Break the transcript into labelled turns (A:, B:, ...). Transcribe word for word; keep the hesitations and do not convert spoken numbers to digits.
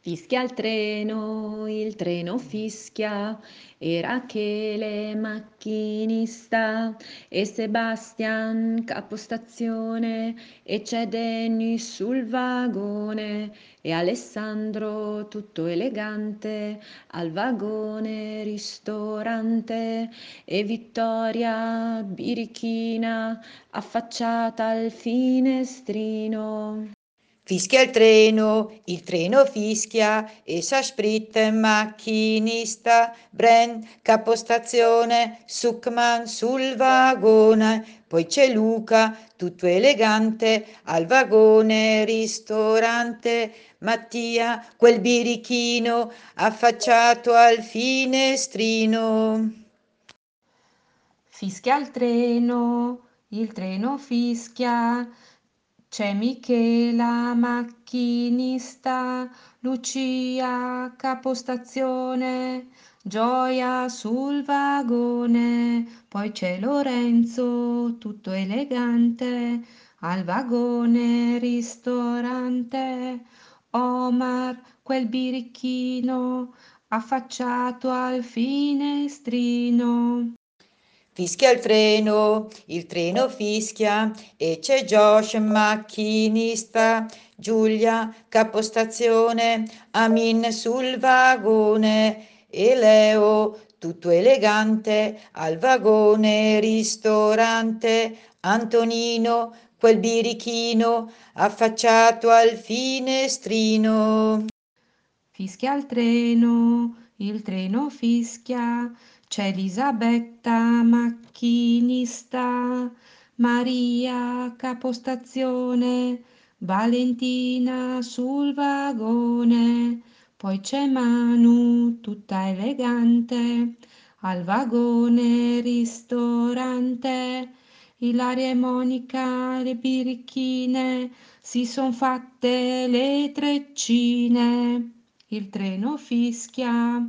A: Fischia il treno, il treno fischia, e Rachele macchinista, e Sebastian capostazione, e c'è Dennis sul vagone, e Alessandro tutto elegante al vagone ristorante, e Vittoria birichina affacciata al finestrino.
B: Fischia il treno, il treno fischia e Sprit macchinista, Bren capostazione, Suckman sul vagone, poi c'è Luca tutto elegante al vagone ristorante, Mattia quel birichino affacciato al finestrino.
A: Fischia il treno, il treno fischia, c'è Michela macchinista, Lucia capostazione, Gioia sul vagone, poi c'è Lorenzo tutto elegante al vagone ristorante, Omar quel birichino affacciato al finestrino.
B: Fischia il treno, il treno fischia e c'è Josh macchinista, Giulia capostazione, Amin sul vagone e Leo tutto elegante al vagone ristorante, Antonino quel birichino affacciato al finestrino.
A: Fischia il treno, il treno fischia, c'è Elisabetta macchinista, Maria capostazione, Valentina sul vagone, poi c'è Manu tutta elegante al vagone ristorante. Ilaria e Monica, le birichine, si son fatte le treccine. Il treno fischia.